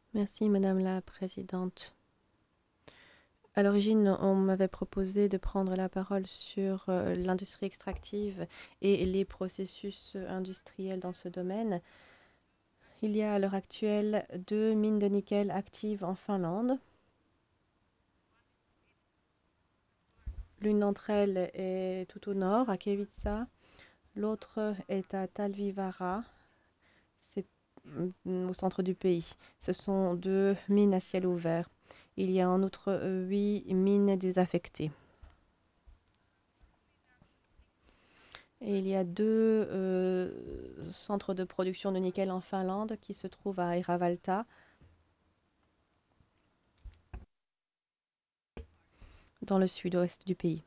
Merci Madame la Présidente. À l'origine, on m'avait proposé de prendre la parole sur l'industrie extractive et les processus industriels dans ce domaine. Il y a à l'heure actuelle 2 mines de nickel actives en Finlande. L'une d'entre elles est tout au nord, à Kevitsa. L'autre est à Talvivaara, c'est au centre du pays. Ce sont 2 mines à ciel ouvert. Il y a en outre 8 mines désaffectées. Et il y a 2 centres de production de nickel en Finlande qui se trouvent à Eravalta, dans le sud-ouest du pays.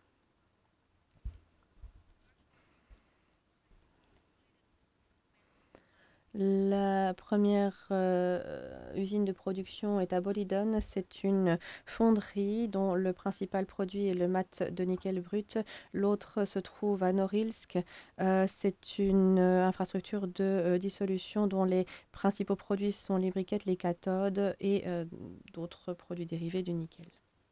La première usine de production est à Boliden. C'est une fonderie dont le principal produit est le mat de nickel brut. L'autre se trouve à Norilsk. C'est une infrastructure de dissolution dont les principaux produits sont les briquettes, les cathodes et d'autres produits dérivés du nickel.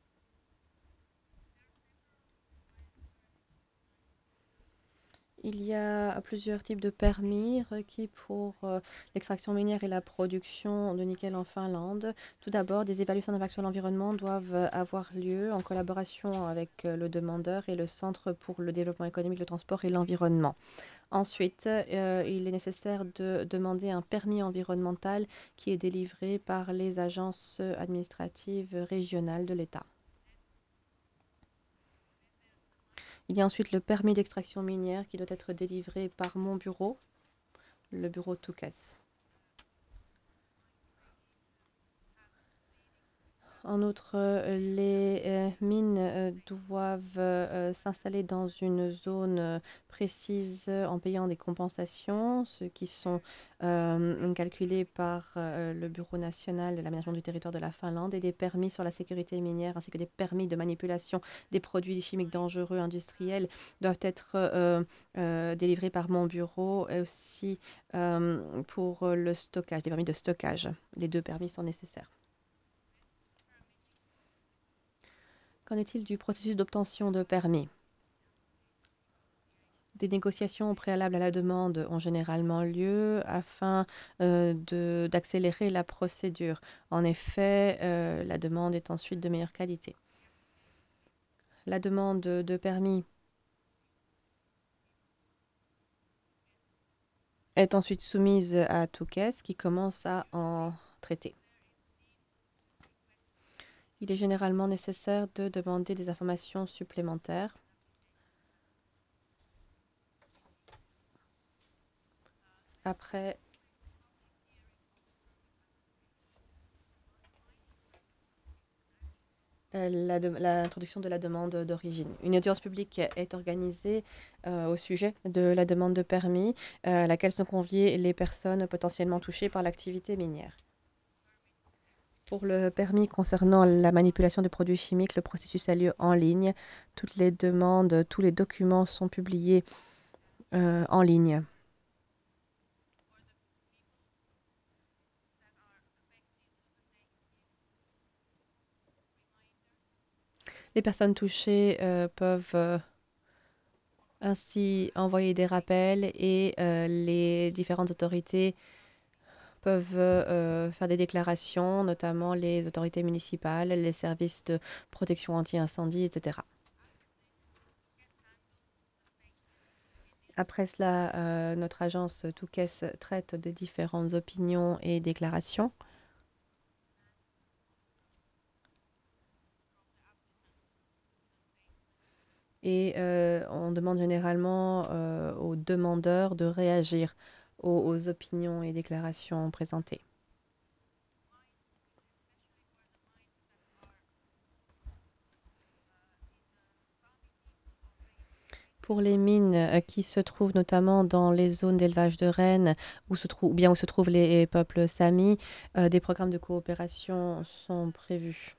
Il y a plusieurs types de permis requis pour l'extraction minière et la production de nickel en Finlande. Tout d'abord, des évaluations d'impact sur l'environnement doivent avoir lieu en collaboration avec le demandeur et le Centre pour le développement économique, le transport et l'environnement. Ensuite, il est nécessaire de demander un permis environnemental qui est délivré par les agences administratives régionales de l'État. Il y a ensuite le permis d'extraction minière qui doit être délivré par mon bureau, le bureau Toucas. En outre, les mines doivent s'installer dans une zone précise en payant des compensations, ce qui sont calculées par le Bureau national de l'aménagement du territoire de la Finlande, et des permis sur la sécurité minière ainsi que des permis de manipulation des produits chimiques dangereux industriels doivent être délivrés par mon bureau, et aussi pour le stockage, des permis de stockage. Les 2 permis sont nécessaires. Qu'en est-il du processus d'obtention de permis? Des négociations préalables à la demande ont généralement lieu afin d'accélérer la procédure. En effet, la demande est ensuite de meilleure qualité. La demande de permis est ensuite soumise à Touquès qui commence à en traiter. Il est généralement nécessaire de demander des informations supplémentaires. Après l'introduction de la demande d'origine. Une audience publique est organisée au sujet de la demande de permis, à laquelle sont conviées les personnes potentiellement touchées par l'activité minière. Pour le permis concernant la manipulation de produits chimiques, le processus a lieu en ligne. Toutes les demandes, tous les documents sont publiés en ligne. Les personnes touchées peuvent ainsi envoyer des rappels, et les différentes autorités peuvent faire des déclarations, notamment les autorités municipales, les services de protection anti-incendie, etc. Après cela, notre agence Touquès traite de différentes opinions et déclarations. Et on demande généralement aux demandeurs de réagir aux opinions et déclarations présentées. Pour les mines qui se trouvent notamment dans les zones d'élevage de rennes, où se trouvent les peuples samis, des programmes de coopération sont prévus.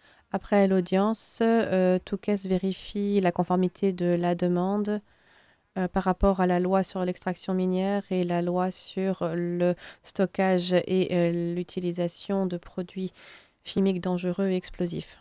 Après l'audience, Touquès vérifie la conformité de la demande par rapport à la loi sur l'extraction minière et la loi sur le stockage et l'utilisation de produits chimiques dangereux et explosifs.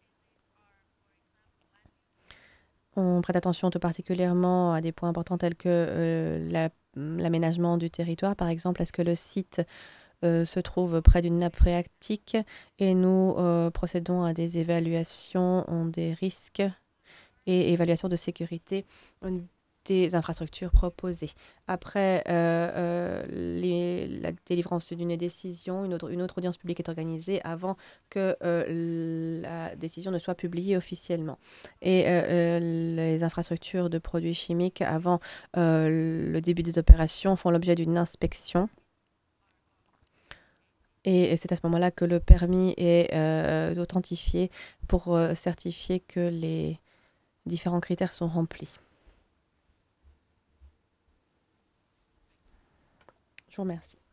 On prête attention tout particulièrement à des points importants tels que l'aménagement du territoire, par exemple, est-ce que le site se trouve près d'une nappe phréatique et nous procédons à des évaluations des risques et évaluation de sécurité des infrastructures proposées. Après la délivrance d'une décision, une autre audience publique est organisée avant que la décision ne soit publiée officiellement. Et les infrastructures de produits chimiques, avant le début des opérations, font l'objet d'une inspection. Et c'est à ce moment-là que le permis est authentifié pour certifier que les différents critères sont remplis. Je vous remercie.